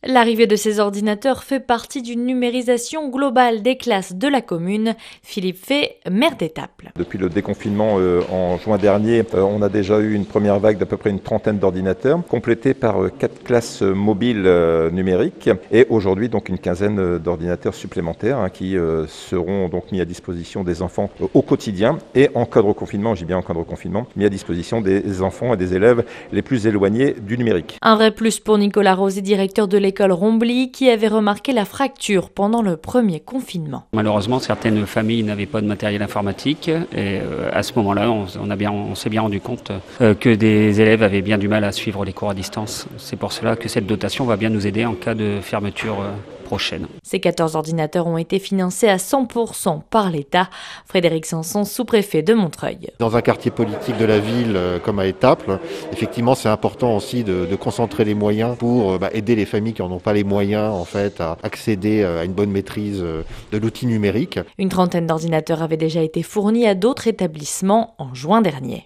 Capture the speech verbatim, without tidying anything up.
L'arrivée de ces ordinateurs fait partie d'une numérisation globale des classes de la commune. Philippe Fay, maire d'Étaples. Depuis le déconfinement euh, en juin dernier, euh, on a déjà eu une première vague d'à peu près une trentaine d'ordinateurs, complétée par euh, quatre classes mobiles euh, numériques et aujourd'hui donc une quinzaine d'ordinateurs supplémentaires hein, qui euh, seront donc mis à disposition des enfants euh, au quotidien et en cas de reconfinement, j'ai bien en cas de reconfinement, mis à disposition des enfants et des élèves les plus éloignés du numérique. Un vrai plus pour Nicolas Rosé, directeur de l'école Rombly, qui avait remarqué la fracture pendant le premier confinement. Malheureusement, certaines familles n'avaient pas de matériel informatique et euh, à ce moment-là, on, on, a bien, on s'est bien rendu compte euh, que des élèves avaient bien du mal à suivre les cours à distance. C'est pour cela que cette dotation va bien nous aider en cas de fermeture euh, prochaine. Ces quatorze ordinateurs ont été financés à cent pour cent par l'État. Frédéric Sanson, sous-préfet de Montreuil. Dans un quartier politique de la ville euh, comme à Étaples, effectivement, c'est important aussi de, de concentrer les moyens pour bah, aider les familles qui n'en ont pas les moyens en fait, à accéder à une bonne maîtrise de l'outil numérique. Une trentaine d'ordinateurs avaient déjà été fournis à d'autres établissements en juin dernier.